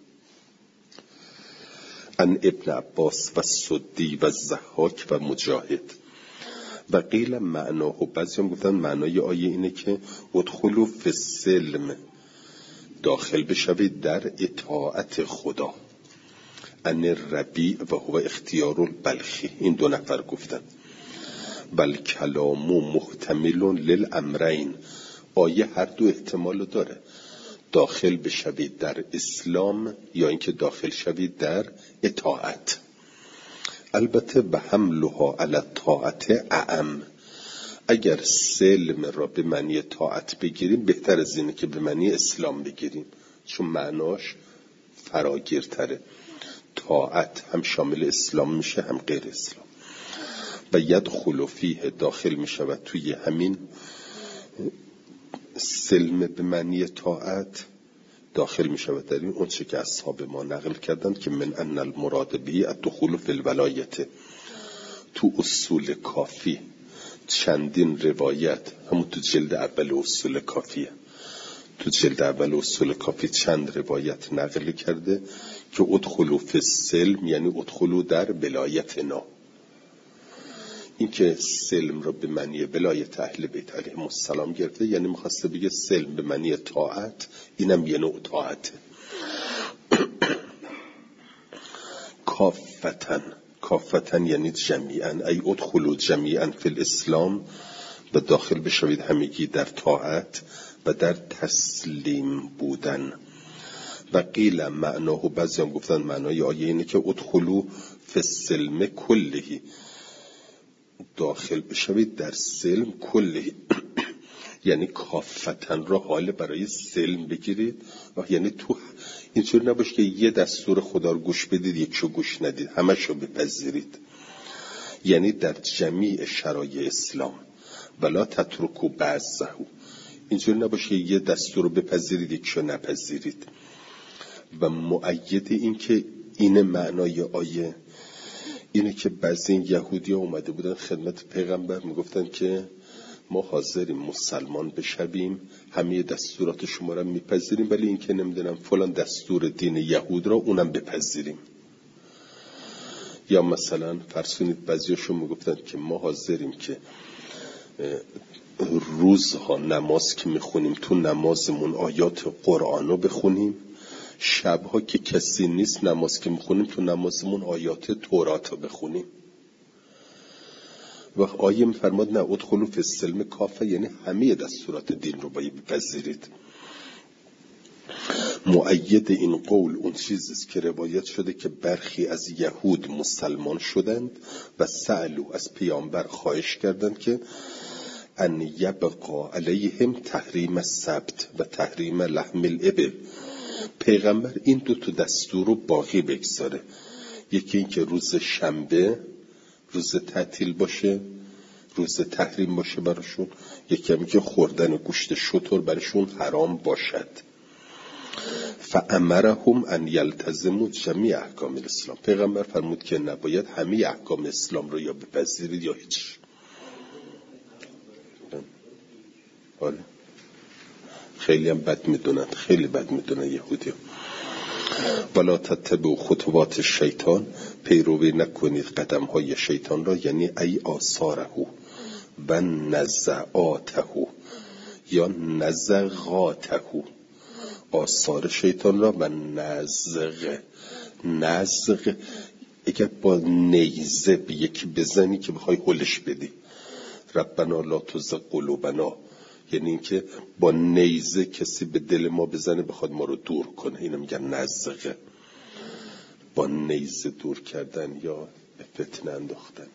ان ابن عباس و سدی و ضحاک و مجاهد. و قیل معناه، و بعضی هم گفتن معنای آیه اینه که ادخلوا فی السلم، داخل بشوید در اطاعت خدا. ان الربیع و هو اختیار البلخی، این 2 نفر گفتن. بل کلام محتمل للامرین، آیه هر 2 احتمال داره، داخل بشوید در اسلام یا اینکه داخل شوید در اطاعت. البته به حملها علی الطاعت اعم، اگر سلم را به معنی طاعت بگیریم بهتر از اینه که به معنی اسلام بگیریم، چون معناش فراگیرتره. طاعت هم شامل اسلام میشه هم غیر اسلام. و یدخل فیه، داخل میشود توی همین سلم به معنی طاعت، داخل میشود در این اون چه که اصحاب ما نقل کردند که من ان المراد به الدخول فی الولایت. تو اصول کافی چندین روایت، همون تو جلد اول اصول کافیه، تو جلد اول اصول کافی چند روایت نقل کرده که ادخلوا فی السلم یعنی ادخلوا در ولایتنا. این که سلم را به معنی ولایت اهل بیت علیهم السلام گرفته، یعنی می‌خواسته بگه سلم به معنی طاعت، اینم یه نوع طاعته. کافتن یعنی جمیعا، ای ادخلوا جمیعا فی الاسلام، و داخل بشوید همگی در طاعت و در تسلیم بودن. و قیل معناه، بعضی هم گفتن معنای آیه اینه که ادخلوا فی السلم کلهی، داخل بشوید در سلم کلهی یعنی کافتن را حال برای سلم بگیرید. یعنی تو اینطور نباشه که یه دستور خدا رو گوش بدید یکشو گوش ندید، همشو بپذیرید. یعنی در جمیع شرایع اسلام، ولا تترکوا بعضه، اینطور نباشه یه دستور رو بپذیرید یکشو نپذیرید. و مؤید این که این معنای آیه اینه که بعضی این یهودی ها اومده بودن خدمت پیغمبر میگفتن که ما حاضریم مسلمان بشویم، همه دستورات شما را میپذیریم، ولی این که نمیدونم فلان دستور دین یهود را اونم بپذیریم. یا مثلا فرسونید بعضیاشون میگفتن که ما حاضریم که روزها نماز که میخونیم تو نمازمون آیات قرآن رو بخونیم، شبها که کسی نیست نماز که میخونیم تو نمازمون آیات تورات رو بخونیم. و آیه میفرماد نه ادخلوا فی السلم کافه، یعنی همه دستورات دین رو باید بپذیرید. مؤید این قول اون چیزیست که روایت شده که برخی از یهود مسلمان شدند و سألو، از پیامبر خواهش کردند که ان یبقى علیهم تحریم السبت و تحریم لحم الابل، پیغمبر این 2 دستور رو باقی بگذاره. یکی این که روز شنبه روز تعطیل باشه، روز تحریم باشه براشون، یکی هم که خوردن گوشت شتر براشون حرام باشد. فامرهم ان یلتزموا جمیع احکام الاسلام، پیغمبر فرمود که نباید همه احکام اسلام رو یا بپذیرید یا هیچ. خیلی هم بد میدونن، خیلی بد میدونن یهودی ها. ولا تتبعوا خطوات شیطان، پیروی نکنید قدم های شیطان را، یعنی ای آثاره و نزعاته یا نزغاته، آثار شیطان را و نزغ اگر با نیزه به یکی بزنی که بخوای هلش بدی، ربنا لا تزغ قلوبنا، یعنی اینکه با نیزه کسی به دل ما بزنه بخواد ما رو دور کنه، اینو میگن نزغه، با نیزه دور کردن یا به فتنه انداختن.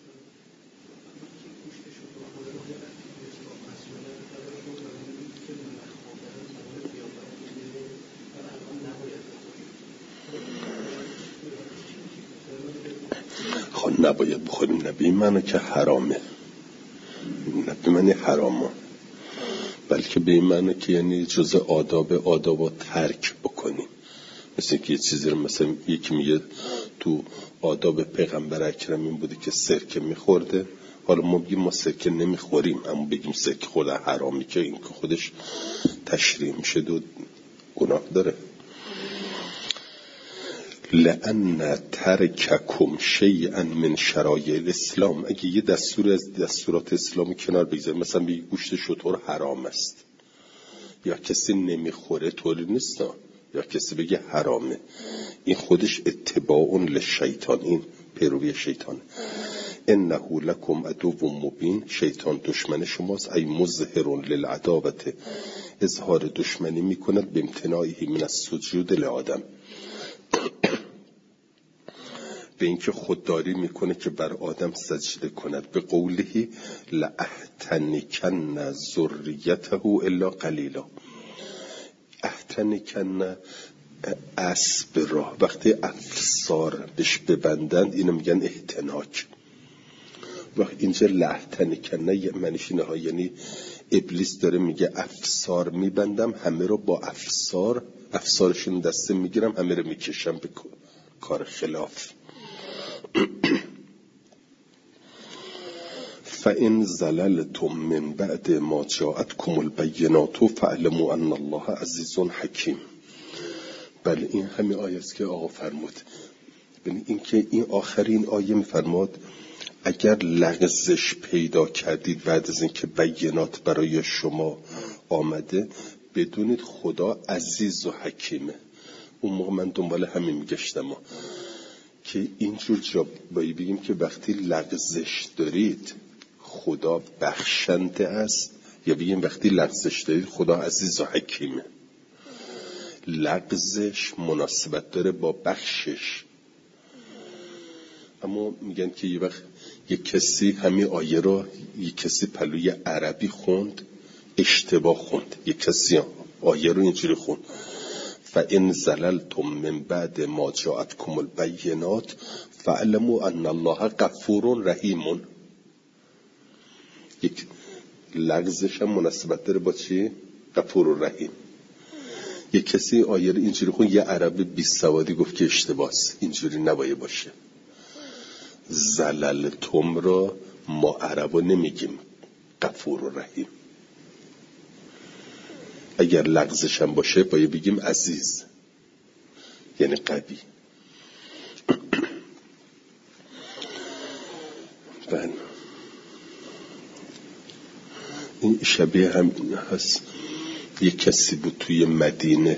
نباید بخوریم، نبی معنی که حرامه، نبی معنی حرامه، بلکه به این معنی که یعنی جزء آداب ترک بکنیم. مثل که یه چیزی رو مثلا یکی میگه تو آداب پیغمبر اکرم این بوده که سرکه میخورده، حالا ما بگیم ما سرکه نمیخوریم، اما بگیم سرکه خورده حرامی، که این که خودش تشریع میشه و گناه داره. لأن ترککم شیئا من شرایع الاسلام، اگه یه دستور از دستورات اسلامی کنار بگذاریم، مثلا بگی گوشت شتر حرام است، یا کسی نمیخوره، طوری نیست، یا کسی بگه حرامه، این خودش اتباع للشیطان، این پیروی شیطان. انه لکم عدو مبین، شیطان دشمن شماست، ای مظهر للعداوت، اظهار دشمنی میکند به امتناعه من السجود لآدم، به اینکه خودداری میکنه که بر آدم سجده کند، به قوله لأحتنکن ذریته الا قلیلا. احتنکن اسب را وقتی افسار بهش ببندند اینو میگن احتناک. وقتی اینجا لأحتنکن معنیش اینه ها، یعنی ابلیس داره میگه افسار میبندم، همه رو با افسارشون دسته میگیرم، همه رو میکشم به کار خلاف. فَإِنْ زَلَلْتُمْ مِنْ بَعْدِ مَا جَاءَتْكُمُ الْبَيِّنَاتُ فَاعْلَمُوا أَنَّ اللَّهَ عَزِیزٌ حکیم. بله این همین آیه است که آقا فرمود. این که این آخرین آیه میفرماد اگر لغزش پیدا کردید بعد از اینکه بینات برای شما آمده، بدونید خدا عزیز و حکیمه. اون موقع من دنبال همین میگشتم که اینجور جا بگیم که وقتی لغزش دارید خدا بخشنده است، یا بگیم وقتی لغزش دارید خدا عزیز و حکیمه. لغزش مناسبت داره با بخشش، اما میگن که یه وقت یک کسی همین آیه رو یک کسی پلوی عربی خوند، اشتباه خوند، یک کسی آیه رو اینجوری خوند فَإِنْ زَلَلْتُمْ مِنْ بَعْدِ مَا جَاءَتْكُمُ الْبَيِّنَاتُ فَاعْلَمُوا أَنَّ اللَّهَ غَفُورٌ رَحِیمٌ. یک لغزش هم مناسبت داره با چی؟ غفور و رحیم. یک کسی آیه رو اینجوری خوند، یه عرب 20 سوادی گفت که اشتباهه، اینجوری نباید باشه. زللتم را ما عربا نمیگیم غفور و رحیم، اگر لغزش هم باشه باید بگیم عزیز، یعنی قوی. بله این شبیه هم هست. یک کسی بود توی مدینه،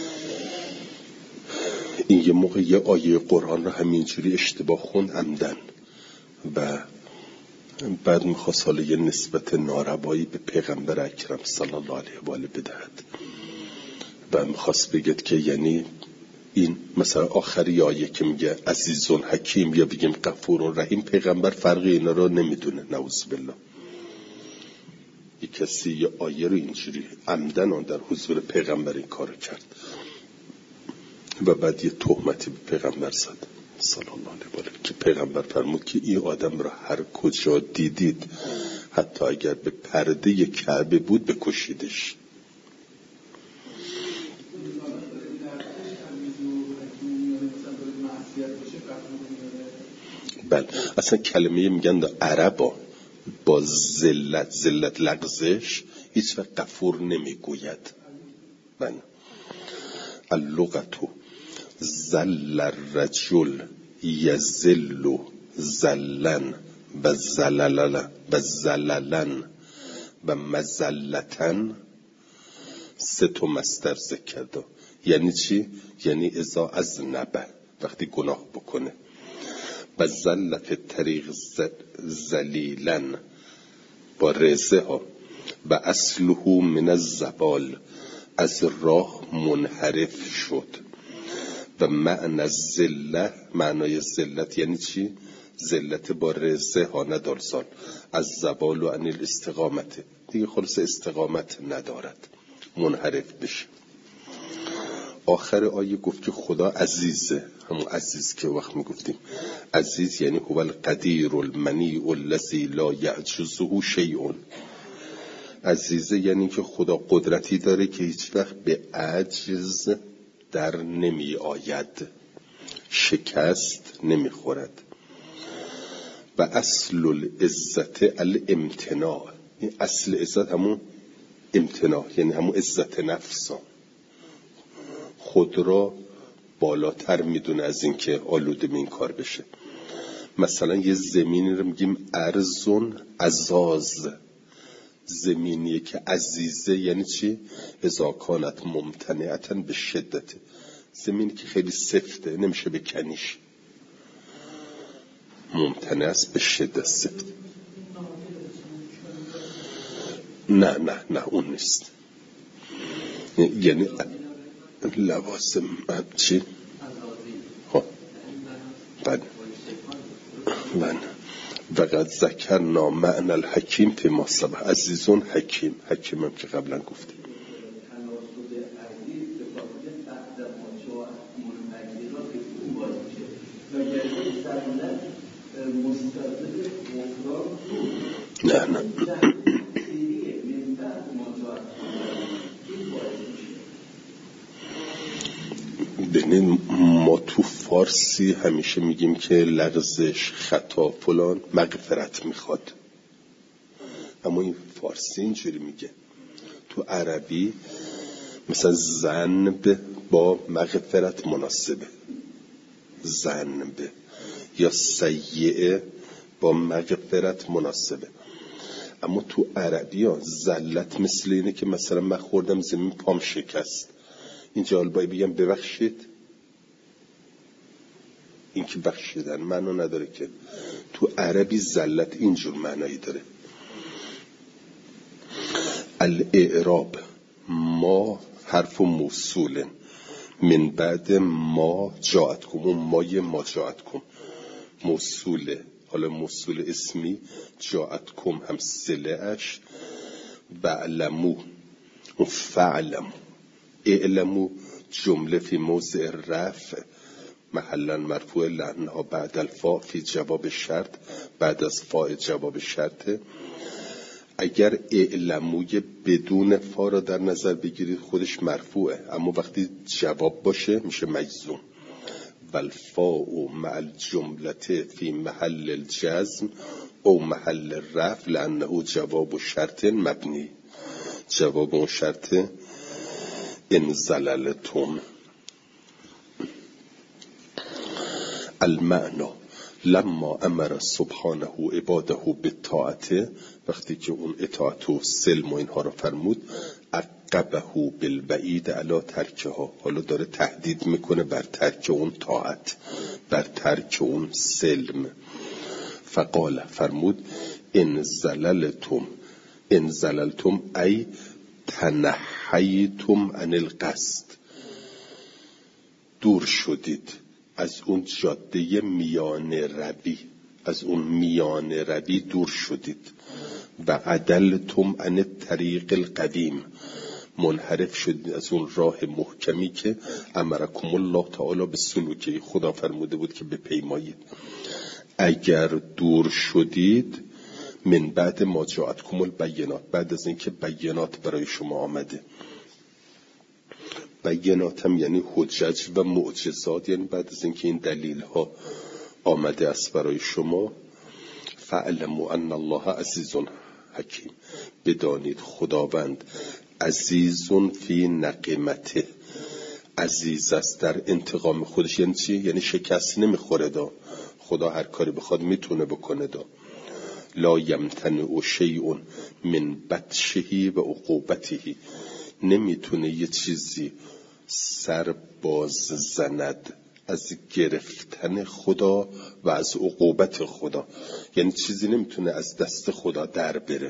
این یه موقع یه آیه قرآن رو همینجوری اشتباه خوند عمدن و بعد میخواست حالا یه نسبت ناروایی به پیغمبر اکرم صلی الله علیه و آله بدهد و میخواست بگید که یعنی این مثلا آخری آیه که میگه عزیزون حکیم یا بگیم غفور رحیم، پیغمبر فرق اینا رو نمیدونه، نعوذ بالله. یک کسی یه آیه رو اینجوری عمدن در حضور پیغمبر این کار کرد و بعد یه تهمتی به پیغمبر زد صلی الله علیه و آله که پیغمبر فرمود که این آدم را هر کجا دیدید حتی اگر به پرده کعبه بود بکشیدش. بله اصلا کلمه میگن عربا با ذلت لغزش هیچ وقت غفور نمیگوید. من اللغت زل الرجل یزل زلن و زللن و مزلتن 3 مصدر ذکر کرده. یعنی چی؟ یعنی اذا اذنب، وقتی گناه بکنه، و زل فی الطریق زلیلن با رزه ها، و اصله من الزبال، از راه منحرف شد. و معنی الذله، معنای ذلت یعنی چی؟ ذلت با رزه ها ندارسان، از زبال و عن الاستقامت، دیگه خلاص استقامت ندارد، منحرف بشه. آخر آیه گفت که خدا عزیزه، همون عزیز که وقت میگفتیم عزیز یعنی هو القدیر المنیع الذی لا یعجزه شیء. عزیزه یعنی که خدا قدرتی داره که هیچ وقت به عجز در نمی آید، شکست نمی خورد. و اصل العزت الامتناع، اصل عزت همون امتناع یعنی همون عزت نفس، خود را بالاتر میدونه از این که آلوده به این کار بشه. مثلا یه زمینی رو میگیم ارزون عزاز، زمینیه که عزیزه یعنی چی؟ اذا کانت ممتنعتن به شدت، زمینی که خیلی سفته نمیشه بکنیش، ممتنع است به شدت سفت. نه اون نیست. یعنی لوازم چی؟ بله. وقد ذکرنا معنی الحکیم فی ما سبق، عزیزون حکیم، حکیم هم که قبلا گفتیم. نه ببینید ما تو فارسی همیشه میگیم که لغزش، خطا، فلان مغفرت میخواد، اما این فارسی اینجوری میگه. تو عربی مثلا ذنب با مغفرت مناسبه، ذنب یا سیئه با مغفرت مناسبه. اما تو عربی ها زلت مثل اینه که مثلا من خوردم زمین پام شکست، اینجا البایی بگم ببخشید، این که بخشیدن معنا نداره که. تو عربی زلت اینجور معنایی داره. الاعراب ما حرف موصول من بعد ما جاءتکم، اون مای ما جاءتکم موصوله، حالا موصول اسمی، جاءتکم هم صله اش، بعلمو اون فعلمو، اعلمو جمله فی موضع رفع محلا مرفوع لانها بعد الفاء فی جواب شرط، بعد از فاء جواب شرطه. اگر اعلموی بدون فا را در نظر بگیرید خودش مرفوعه، اما وقتی جواب باشه میشه مجزوم. والفاء مع الجملة فی محل الجزم او محل الرفع لانه جواب شرط مبنی، جواب اون شرط ان زللتم. المعنى لما امر سبحانه عباده بالطاعت، وقتی که اون اطاعت و سلم و اینها را فرمود، عقبه بالوعید علی ترکها، حالا داره تهدید میکنه بر ترک اون طاعت، بر ترک اون سلم. فقال فرمود ان زللتم ای تنحیتم عن القصد، دور شدید از اون جاده میانه روی، از اون میانه روی دور شدید. و عدلتم عن الطریق القدیم، منحرف شدید از اون راه محکمی که امرکم الله تعالی به سلوکی، خدا فرموده بود که بپیمایید. اگر دور شدید من بعد ما جاءتکم البینات، بعد از اینکه بینات برای شما آمده. بینات هم یعنی حجج و معجزات، یعنی بعد از اینکه این دلیل ها آمده است برای شما. فاعلموا ان الله عزیز حکیم، بدانید خداوند عزیزون فی نقمته، عزیز است در انتقام خودش. یعنی چی؟ یعنی شکست نمیخوره دا، خدا هر کاری بخواد میتونه بکنه دا. لا یمتنع شیء من بطشه و عقوبته، نمیتونه یه چیزی سر باز زند از گرفتن خدا و از عقوبت خدا. یعنی چیزی نمیتونه از دست خدا در بره.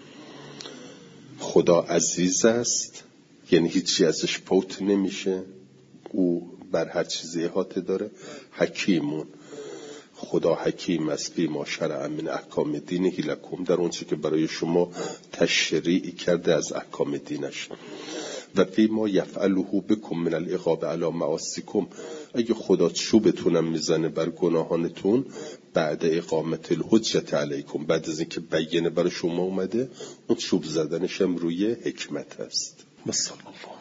خدا عزیز است، یعنی هیچی ازش فوت نمیشه، او بر هر چیزی احاطه داره. حکیمون، خدا حکیم است فی ما شرع من احکام دینه لکم، در اون چی که برای شما تشریع کرده از احکام دینش. و فی ما یفعله بکم من العقاب علی معاصیکم، اگه خدا چوبتونم میزنه بر گناهانتون بعد اقامت الحجت علیکم، بعد از اینکه بیانه برای شما اومده، اون چوب زدنش هم روی حکمت است. مثلا